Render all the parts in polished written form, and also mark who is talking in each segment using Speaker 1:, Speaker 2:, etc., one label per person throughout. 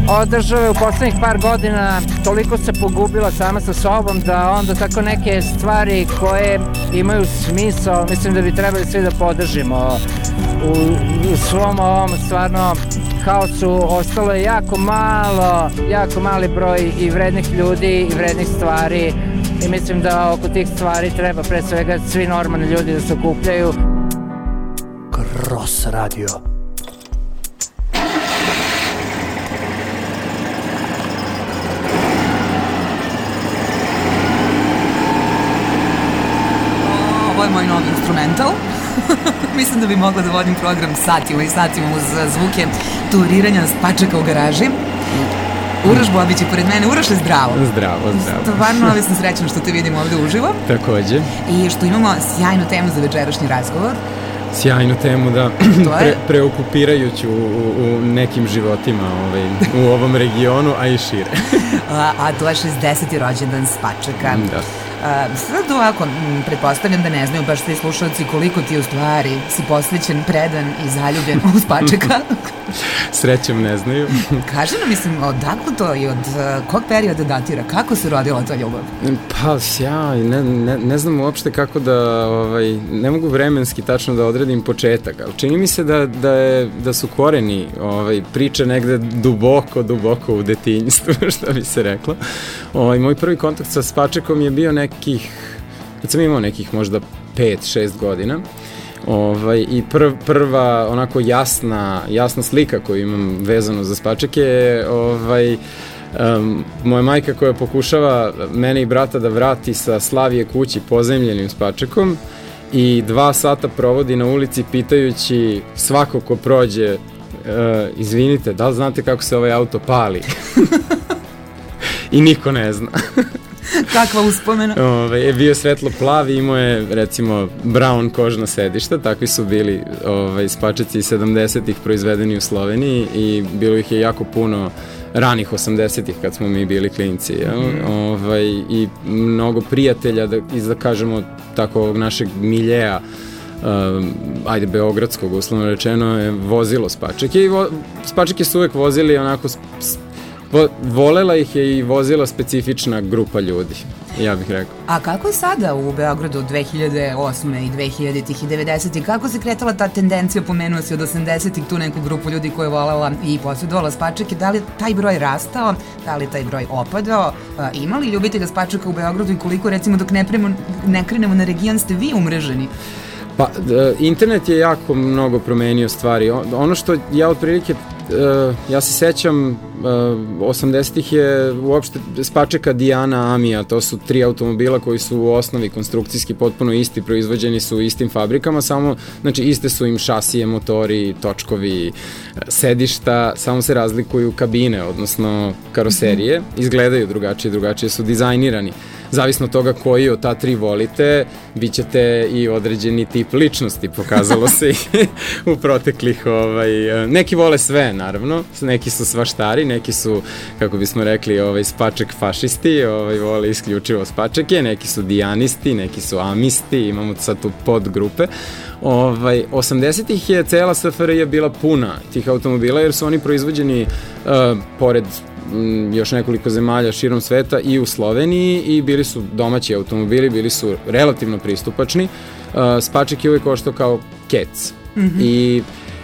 Speaker 1: ova država u poslednjih par godina toliko se pogubila sama sa sobom da onda tako neke stvari koje imaju smisao, mislim da bi trebali svi da podržimo. U svom ovom stvarno haosu ostalo je jako mali broj i vrednih ljudi i vrednih stvari i mislim da oko tih stvari treba pre svega svi normalni ljudi da se okupljaju.
Speaker 2: Cross Radio.
Speaker 3: Ovo je moj novi instrumental. Mislim da bi mogla da vodim program satima i satima uz zvuke turiranja spačaka u garaži. Uroš Bobić je pored mene. Uroš je zdravo.
Speaker 4: Zdravo.
Speaker 3: Stvarno, ali sam srećna što te vidim ovde uživo.
Speaker 4: Takođe.
Speaker 3: I što imamo sjajnu temu za večerašnji razgovor.
Speaker 4: Sjajnu temu, da. Preokupirajuću u nekim životima u ovom regionu, a i šire.
Speaker 3: A to je 60. rođendan spačaka.
Speaker 4: Da.
Speaker 3: Sad ovako, pretpostavljam da ne znaju baš svi slušalci koliko ti u stvari si posvećen, predan i zaljubljen u spačaka.
Speaker 4: Srećem ne znaju.
Speaker 3: Kaži nam, mislim, odakle to i od kog perioda datira? Kako se rodila ta ljubav?
Speaker 4: Pa, sjaj, ne znam uopšte kako da, ne mogu vremenski tačno da odredim početak, ali čini mi se da su koreni priče negde duboko u detinjstvu, što bi se reklo. Moj prvi kontakt sa spačekom je bio kad sam imao nekih možda 5-6 godina. I prva onako jasna slika koju imam vezano za spačake je moja majka koja pokušava mene i brata da vrati sa Slavije kući pozemljenim spačakom i 2 sata provodi na ulici pitajući svako ko prođe izvinite, da li znate kako se ovaj auto pali? I niko ne zna.
Speaker 3: Kakva uspomena?
Speaker 4: Bio je svetlo plav i imao je, recimo, brown kožna sedišta, takvi su bili spačeci 70-ih proizvedeni u Sloveniji i bilo ih je jako puno ranih 80-ih kad smo mi bili klinci. I mnogo prijatelja iz, da kažemo, tako ovog našeg miljeja, beogradskog, uslovno rečeno, je vozilo spačeke i spačeke su uvek vozili onako volela ih je i vozila specifična grupa ljudi, ja bih rekao.
Speaker 3: A kako je sada u Beogradu 2008. i 2000-ih i 90-ih? Kako se kretala ta tendencija, pomenuo si od 80-ih tu neku grupu ljudi koja je volela i posjedovala spačake? Da li je taj broj rastao? Da li je taj broj opadao? Ima li ljubitelja spačaka u Beogradu i koliko, recimo, dok ne krenemo na region, ste vi umreženi?
Speaker 4: Pa, internet je jako mnogo promenio stvari. Ono što ja otprilike, ja se sećam, 80-ih je uopšte spačeka Dijana, Amija, to su 3 automobila koji su u osnovi konstrukcijski potpuno isti, proizvođeni su u istim fabrikama, samo, znači, iste su im šasije, motori, točkovi, sedišta, samo se razlikuju kabine, odnosno karoserije, izgledaju drugačije su dizajnirani. Zavisno od toga koji od ta 3 volite, bit ćete i određeni tip ličnosti, pokazalo se u proteklih, neki vole sve, naravno, neki su svaštari, neki su, kako bismo rekli, spaček fašisti, vole isključivo spačeke, neki su dijanisti, neki su amisti, imamo sad tu podgrupe. 80-ih je cela SFRJ bila puna tih automobila, jer su oni proizvođeni pored još nekoliko zemalja širom sveta i u Sloveniji i bili su domaći automobili, bili su relativno pristupačni. Spaček je uvijek koštao kao kec. I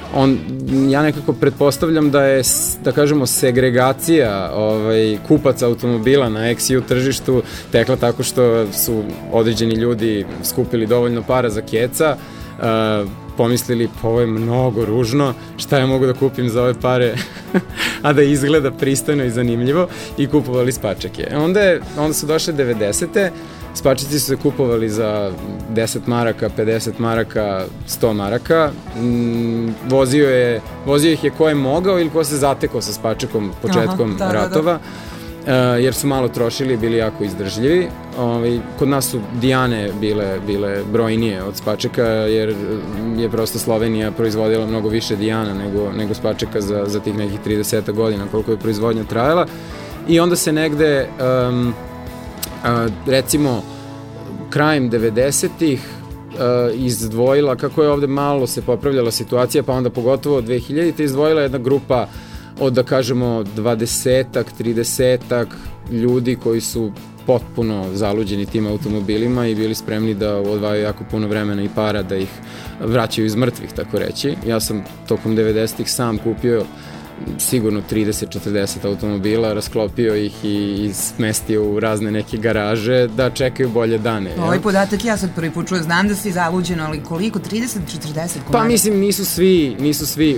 Speaker 4: ja nekako pretpostavljam da je, da kažemo, segregacija kupaca automobila na XU tržištu tekla tako što su određeni ljudi skupili dovoljno para za keca, pomislili, pa ovo je mnogo ružno, šta ja mogu da kupim za ove pare, a da izgleda pristojno i zanimljivo, i kupovali spačake. Onda su došle 90-te, spačaci su se kupovali za 10 maraka, 50 maraka, 100 maraka, vozio ih je ko je mogao ili ko se zatekao sa spačakom početkom ratova. Jer su malo trošili, bili jako izdržljivi. Kod nas su Dijane bile brojnije od spačeka, jer je prosto Slovenija proizvodila mnogo više Dijana nego spačeka za tih nekih 30 godina koliko je proizvodnja trajala. I onda se negde, recimo, krajem 90-ih izdvojila, kako je ovde malo se popravljala situacija, pa onda pogotovo 2000-te izdvojila jedna grupa od da kažemo 20-ak, 30-ak ljudi koji su potpuno zaluđeni tim automobilima i bili spremni da odvajaju jako puno vremena i para da ih vraćaju iz mrtvih, tako reći. Ja sam tokom 90-ih sam kupio sigurno 30-40 automobila, rasklopio ih i smestio u razne neke garaže da čekaju bolje dane.
Speaker 3: Ovaj podatak ja sad prvi put čuo, znam da si zaluđeno, ali koliko? 30-40 komada?
Speaker 4: Pa mislim, nisu svi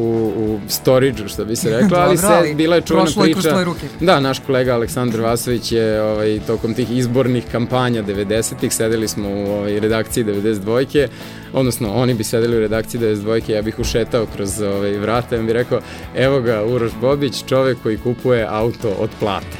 Speaker 4: u storage-u, što bi se rekla, ali bila je čuvena priča. Da, naš kolega Aleksandar Vasović je tokom tih izbornih kampanja 90-ih, sedeli smo u redakciji 92-ke, odnosno oni bi sedeli u redakciji 92-ke, ja bih ušetao kroz vrata i on bi rekao, evo ga Uroš Bobić, čovek koji kupuje auto od plate.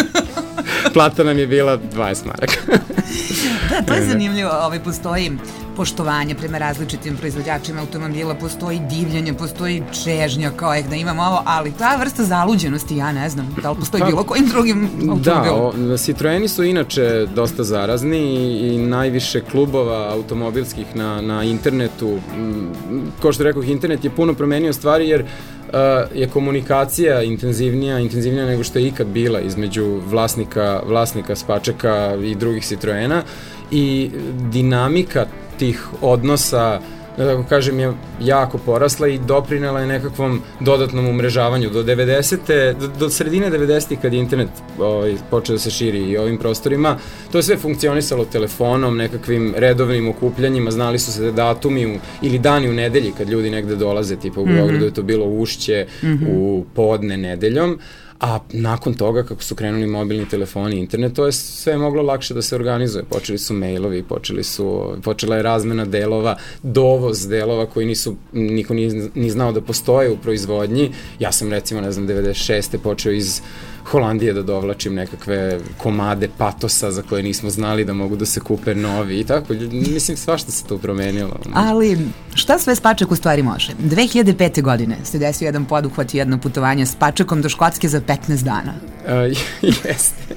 Speaker 4: Plata nam je bila 20 maraka.
Speaker 3: Da, to je zanimljivo. Postoji poštovanje prema različitim proizvođačima automobila, postoji divljenje, postoji čežnja kao da imamo ovo, ali ta vrsta zaluđenosti, ja ne znam, da li postoji bilo kojim drugim automobilom?
Speaker 4: Da, Citroeni su inače dosta zarazni i najviše klubova automobilskih na internetu, kao što rekoh, internet je puno promenio stvari jer je komunikacija intenzivnija nego što je ikad bila između vlasnika Spačeka i drugih Citroena i dinamika tih odnosa, da tako kažem, je jako porasla i doprinela je nekakvom dodatnom umrežavanju. Do sredine 90-ih kad je internet počeo da se širi i ovim prostorima, to je sve funkcionisalo telefonom, nekakvim redovnim okupljanjima, znali su se datumi ili dani u nedelji kad ljudi negde dolaze, tipa u Beogradu je to bilo Ušće, u podne nedeljom, a nakon toga kako su krenuli mobilni telefoni i internet, to je sve moglo lakše da se organizuje. Počeli su mailovi, počela je razmena delova, dovoz delova koji niko ni znao da postoje u proizvodnji. Ja sam recimo, 96. počeo iz Holandije da dovlačim nekakve komade patosa za koje nismo znali da mogu da se kupe novi i tako. Mislim, svašta se to promenilo.
Speaker 3: Ali šta sve Spaček u stvari može? 2005. godine se desio jedan poduhvat i jedno putovanje s Spačekom do Škotske za 15 dana.
Speaker 4: Jeste.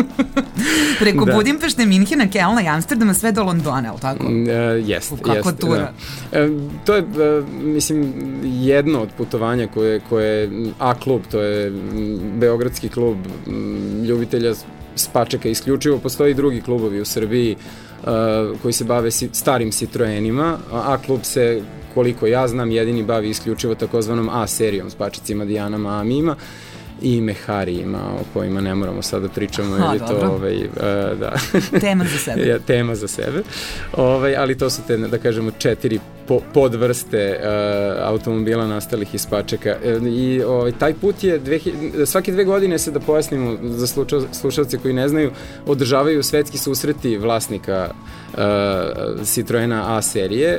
Speaker 3: Preko Budimpešte, Minhena, Kelna i Amsterdama sve do Londona, ali tako?
Speaker 4: Jeste.
Speaker 3: Kako tura?
Speaker 4: To je, mislim, jedno od putovanja koje A-klub, to je beogradski klub ljubitelja Spačeka isključivo. Postoji i drugi klubovi u Srbiji koji se bave starim Citroenima. A-klub se, koliko ja znam, jedini bavi isključivo takozvanom A-serijom, Spačecima, Dijanama, Amijima i Meharijima, o kojima ne moramo sad da pričamo, jer je to da.
Speaker 3: Tema za sebe.
Speaker 4: Tema za sebe. Ali to su te, da kažemo, 4 podvrste automobila nastalih iz Spačeka. I taj put je, svake 2 godine se, da pojasnimo za slušalce koji ne znaju, održavaju svetski susreti vlasnika Citroena A serije.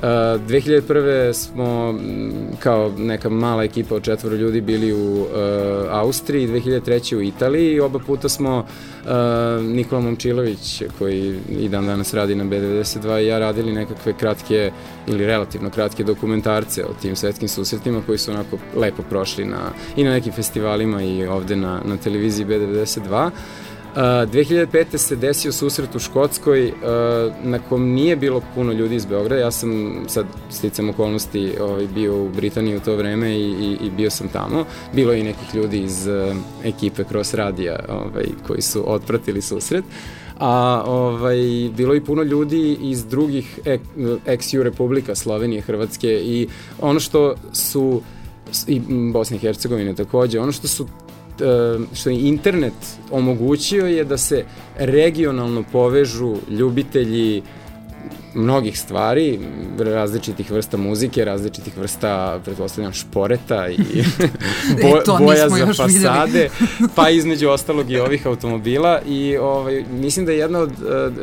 Speaker 4: 2001. smo kao neka mala ekipa od 4 ljudi bili u Austriji, 2003. u Italiji i oba puta smo Nikola Momčilović, koji i dan danas radi na B92, i ja radili nekakve kratke ili relativno kratke dokumentarce o tim svetskim susretima koji su onako lepo prošli i na nekim festivalima i ovde na televiziji B92. 2005. se desio susret u Škotskoj na kom nije bilo puno ljudi iz Beograda. Ja sam sad sticam okolnosti bio u Britaniji u to vreme i bio sam tamo. Bilo je i nekih ljudi iz ekipe Cross Radija koji su otpratili susret. A bilo i puno ljudi iz drugih ex-EU republika, Slovenije, Hrvatske, i ono što su, i Bosne i Hercegovine takođe, ono što je internet omogućio je da se regionalno povežu ljubitelji mnogih stvari, različitih vrsta muzike, različitih vrsta, pretpostavljam, šporeta i boja za fasade, pa između ostalog i ovih automobila. I mislim da je jedna od...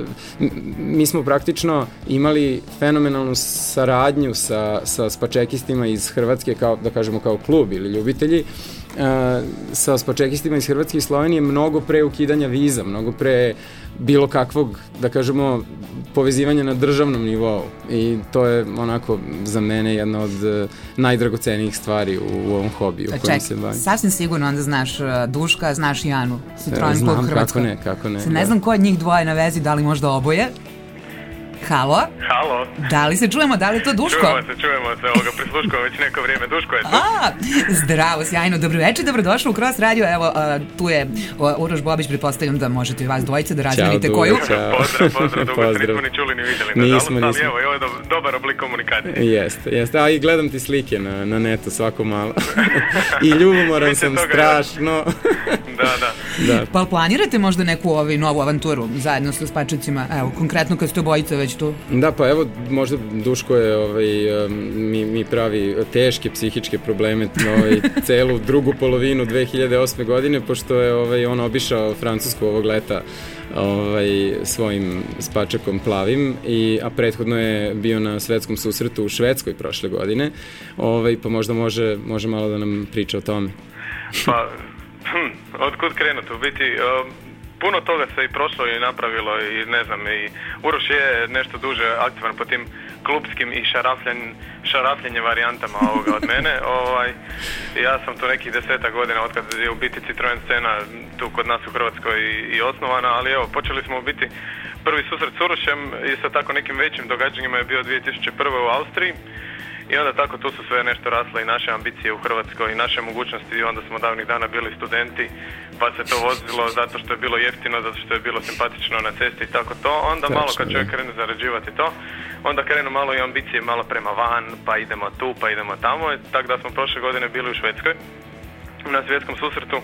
Speaker 4: Mi smo praktično imali fenomenalnu saradnju sa spačekistima iz Hrvatske, da kažemo kao klub ili ljubitelji, sa spačekistima iz Hrvatske i Slovenije mnogo pre ukidanja viza, mnogo pre bilo kakvog, da kažemo, povezivanja na državnom nivou, i to je onako za mene jedna od najdragocenijih stvari u ovom hobiju u kojem se bavim.
Speaker 3: Sasvim sigurno onda znaš Duška, znaš Janu, Citroen Klub Hrvatska.
Speaker 4: Kako ne.
Speaker 3: Ne znam ko od njih dvoje na vezi, da li možda oboje? Halo?
Speaker 2: Halo.
Speaker 3: Da li se čujemo, da li je to Duško?
Speaker 2: Čujemo se, prisluškujemo već neko vrijeme, Duško je tu.
Speaker 3: Zdravo, sjajno, dobro večer, dobrodošli u Cross Radio, evo, tu je Uroš Bobić, pretpostavljam da možete vas dvojice da razmenite koju.
Speaker 2: Pozdrav, dugo se nismo ni čuli ni vidjeli, nažalost, ali evo, ovo je dobar oblik komunikacije.
Speaker 4: Jeste, a i gledam ti slike na netu svako malo. I ljubomoran sam strašno.
Speaker 2: Da.
Speaker 3: Pa planirate možda neku novu avanturu zajedno sa Spačecima, evo, konkretno kad ste obojica već tu?
Speaker 4: Da, pa evo, možda Duško je, mi pravi teške psihičke probleme celu drugu polovinu 2008. godine, pošto je on obišao Francusku ovog leta svojim Spačekom Plavim, a prethodno je bio na svetskom susretu u Švedskoj prošle godine, pa možda može malo da nam priča o tome.
Speaker 2: Pa, otkud krenuti, u biti... Puno toga se i prošlo i napravilo i ne znam, i Uroš je nešto duže aktivan po tim klupskim i šarafljenje varijantama ovoga od mene. Ja sam tu nekih 10 godina otkad je u biti Citroen scena tu kod nas u Hrvatskoj i osnovana, ali evo, počeli smo u biti prvi susret s Urošem i sa tako nekim većim događanjima je bio 2001. u Austriji. I onda tako tu su sve nešto rasle i naše ambicije u Hrvatskoj i naše mogućnosti i onda smo davnih dana bili studenti pa se to vozilo zato što je bilo jeftino, zato što je bilo simpatično na cesti i tako to. Onda malo kad čovjek krene zarađivati to, onda krenu malo i ambicije malo prema van, pa idemo tu, pa idemo tamo. Tako da smo prošle godine bili u Švedskoj na svjetskom susretu.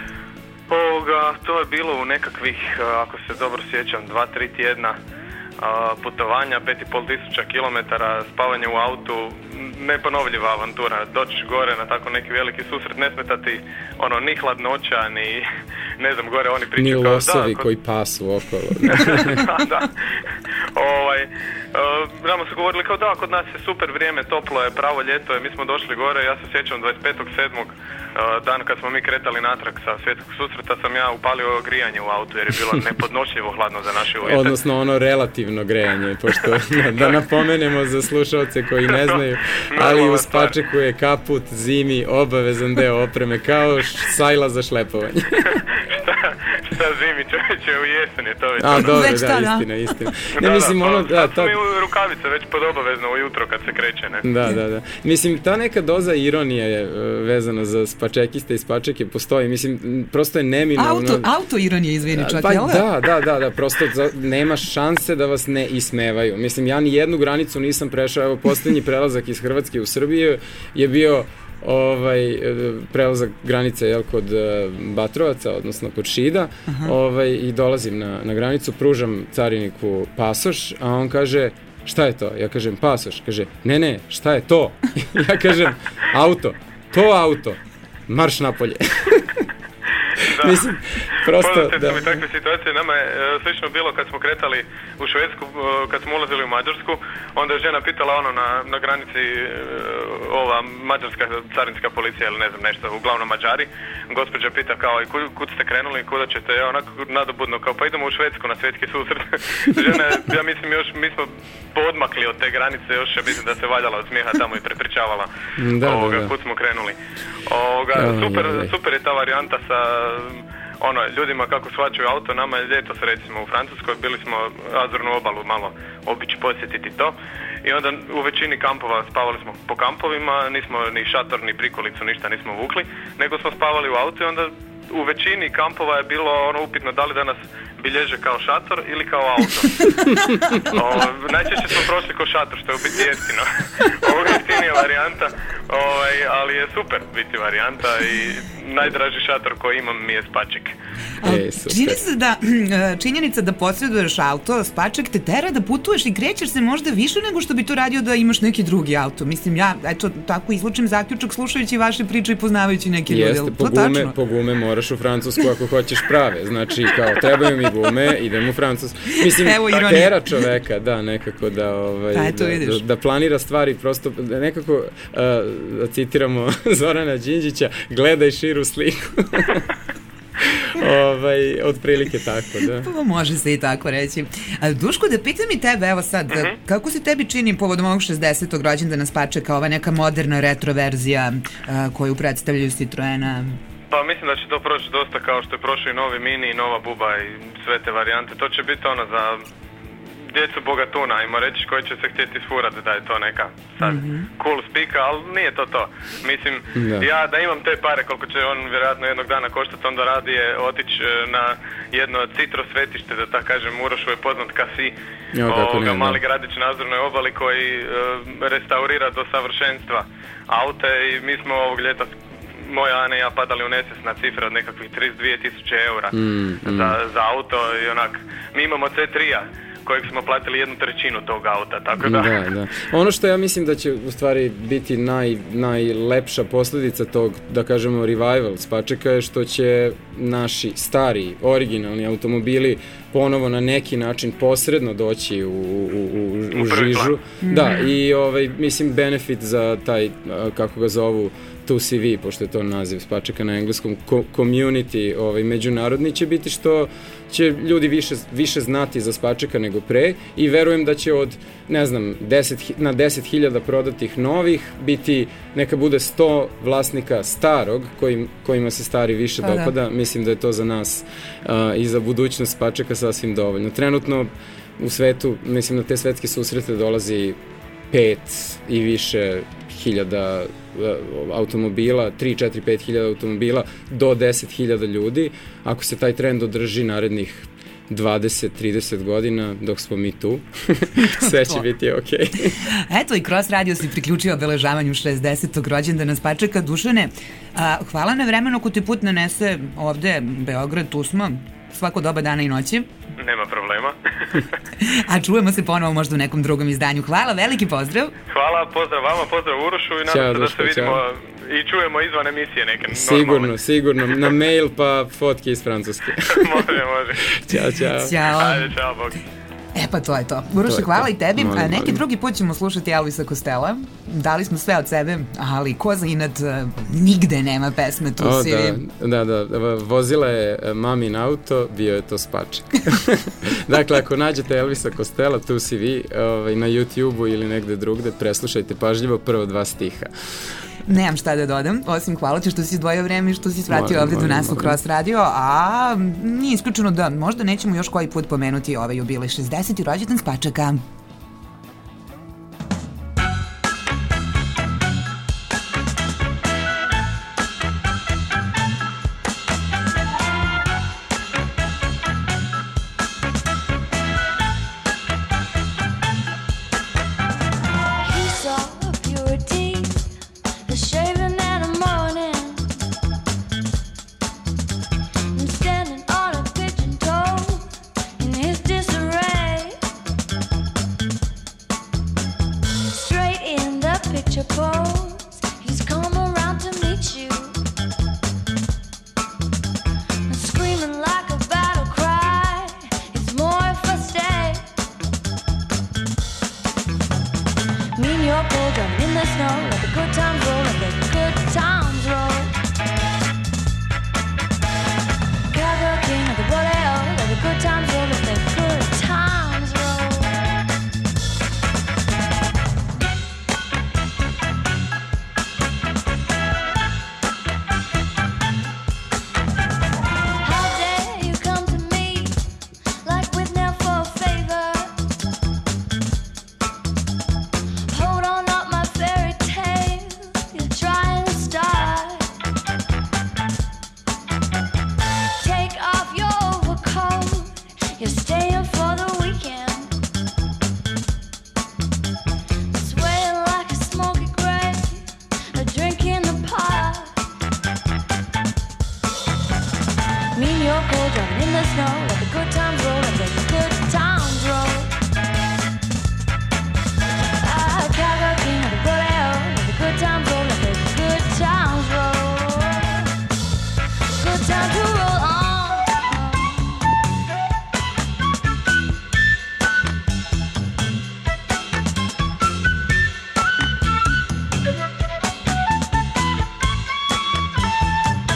Speaker 2: To je bilo u nekakvih, ako se dobro sjećam, 2-3 tjedna putovanja, 5.500 km, spavanje u autu, neponovljiva avantura, doći gore na tako neki veliki susret, ne smetati ni hladnoća, ni ne znam, gore oni pričaju
Speaker 4: ni losovi koji pasu okolo.
Speaker 2: Da. Nama su govorili kao da, kod nas je super vrijeme, toplo je, pravo ljeto je, mi smo došli gore, ja se sjećam 25.7. Dan kad smo mi kretali natrag sa svjetskog susreta sam ja upalio grijanje u autu jer je bilo nepodnošljivo hladno za naše uvjete.
Speaker 4: Odnosno relativno grejanje, pošto da napomenemo za slušalce koji ne znaju, ali u Spačeku je kaput zimi obavezan deo opreme kao sajla za šlepovanje.
Speaker 2: Šta zimi, čovječe, u jesen je to već.
Speaker 4: Dobro, istina. Ne, mislim,
Speaker 2: sad mi u rukavice već podobavezno ujutro kad se kreće, ne?
Speaker 4: Da. Mislim, ta neka doza ironije je vezana za spačekiste i spačeke postoji. Mislim, prosto je neminovno.
Speaker 3: Auto ironije, izvini, čak,
Speaker 4: jel? Da, prosto nema šanse da vas ne ismevaju. Mislim, ja ni jednu granicu nisam prešao. Evo, posljednji prelazak iz Hrvatske u Srbiju je bio prelazak granice kod Batrovaca, odnosno kod Šida, i dolazim na granicu, pružam cariniku pasoš, a on kaže, šta je to? Ja kažem, pasoš. Kaže, ne, šta je to? Ja kažem, auto. To auto. Marš napolje.
Speaker 2: Da.
Speaker 4: Mislim, prosto...
Speaker 2: Poznate su mi takve situacije, nama je slično bilo kad smo kretali u Švedsku, kad smo ulazili u Mađarsku, onda je žena pitala na granici ova mađarska carinska policija ili ne znam nešto, uglavnom Mađari, gospođa pita kao i kud ste krenuli, kuda ćete, ja onako nadobudno kao pa idemo u Švedsku na svjetski susret. Žena, ja mislim još, mi smo podmakli od te granice, još ja mislim da se valjala od smijeha tamo i prepričavala kud smo krenuli. Super je ta varijanta sa ljudima kako shvaćaju auto. Nama je ljetos recimo u Francuskoj, bili smo Azurnu obalu malo obići posjetiti to i onda u većini kampova spavali smo po kampovima, nismo ni šator ni prikolicu ništa nismo vukli, nego smo spavali u auto i onda u većini kampova je bilo upitno da li da nas bilježe kao šator ili kao auto. Najčešće smo prošli kao šator, što je u biti jeftino. Ovo je jeftinija varijanta, ali je super biti varijanta i najdraži šator koji imam mi je Spaček.
Speaker 3: Čini se da činjenica da posjeduješ auto, Spaček te tera da putuješ i krećeš se možda više nego što bi to radio da imaš neki drugi auto. Mislim, ja tako izlučim zaključak slušajući vaše priče i poznavajući neke ljude.
Speaker 4: Jeste, po gume moraš u Francusku ako hoćeš prave. Znači, kao, trebaju mi gume, idem u Francusku. Mislim, tera čoveka, da, nekako da planira stvari, prosto nekako, da citiramo Zorana Đinđića, gledaj širu sliku. Otprilike tako, da.
Speaker 3: Pa može se i tako reći. Duško, da pitam i tebe, evo sad, kako se tebi čini povodom ovog 60. rođendana Spačeka, ova neka moderna retro verzija koju predstavljaju Citroena?
Speaker 2: Pa mislim da će to proći dosta kao što je prošao i novi Mini i nova Buba i sve te varijante. To će biti za djecu bogatuna, ajmo reći, koji će se htjeti sfurati da je to neka sad cool spika, ali nije to to. Mislim, ja da imam te pare koliko će on vjerojatno jednog dana koštati, onda radije otići na jedno citro svetište, da tako kažem. Urošu je poznat kasi, mali gradić na Azurnoj obali koji restaurira do savršenstva aute i mi smo ovog ljeta moja Ana i ja padali u nesvijest na cifre od nekakvih 32.000 eura za auto i onak. Mi imamo C3-a kojeg smo platili 1/3 tog auta, tako da...
Speaker 4: Da. Ono što ja mislim da će u stvari biti najlepša posljedica tog, da kažemo, revival Spačeka je što će naši stari, originalni automobili ponovo na neki način posredno doći u žižu. Da, i mislim benefit za taj, kako ga zovu, 2CV, pošto je to naziv Spačeka na engleskom, community međunarodni, će biti što će ljudi više znati za Spačeka nego pre i verujem da će od, ne znam, na 10.000 prodatih novih biti, neka bude 100 vlasnika starog kojima se stari više dopada. Mislim da je to za nas i za budućnost Spačeka sasvim dovoljno. Trenutno u svetu, mislim na te svetske susrete dolazi 5 i više hiljada automobila, 3, 4, 5 hiljada automobila do 10.000 ljudi. Ako se taj trend održi narednih 20-30 godina dok smo mi tu, sve će biti okej.
Speaker 3: Eto, i Cross Radio se priključio obeležavanju 60. rođendana Spačeka. Dušane, hvala na vremenu ko ti put nanese ovde, Beograd, tu smo, svako doba dana i noći.
Speaker 2: Nema problema.
Speaker 3: A čujemo se ponovo možda u nekom drugom izdanju. Hvala, veliki pozdrav.
Speaker 2: Hvala, pozdrav vama, pozdrav Urošu i nadam se da se vidimo i čujemo izvan emisije neke.
Speaker 4: Sigurno. Na mail pa fotke iz Francuske.
Speaker 2: Može.
Speaker 3: Ćao.
Speaker 2: Ajde, čao, bog.
Speaker 3: Pa to je to. Uroše, hvala i tebi. Neki drugi put ćemo slušati Elvisa Costello. Dali smo sve od sebe, ali ko za inat nigde nema pesme tu si.
Speaker 4: Da, vozila je mamin auto, bio je to Spaček. Dakle, ako nađete Elvisa Costello, tu si vi, na YouTube-u ili negde drugde, preslušajte pažljivo prvo 2 stiha.
Speaker 3: Nemam šta da dodam, osim hvala ti što si izdvojio vreme i što si svratio ovde do nas u Cross Radio, a nije isključeno da možda nećemo još koji put pomenuti ovaj jubilej 60. rođendan Spačeka.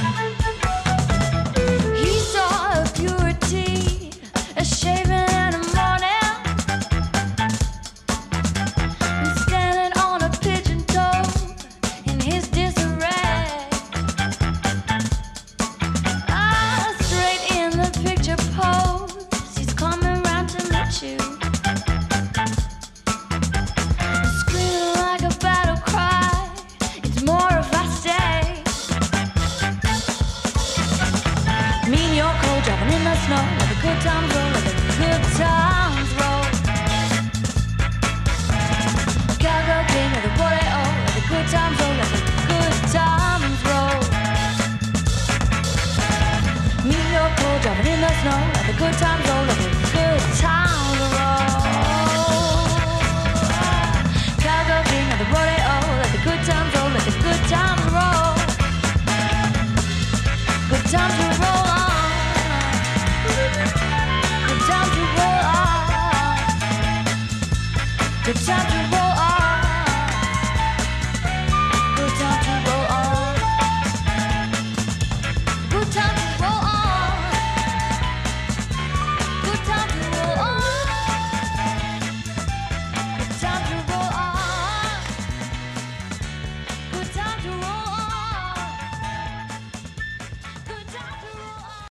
Speaker 5: A shaven and a us know, let the good times roll, let the good times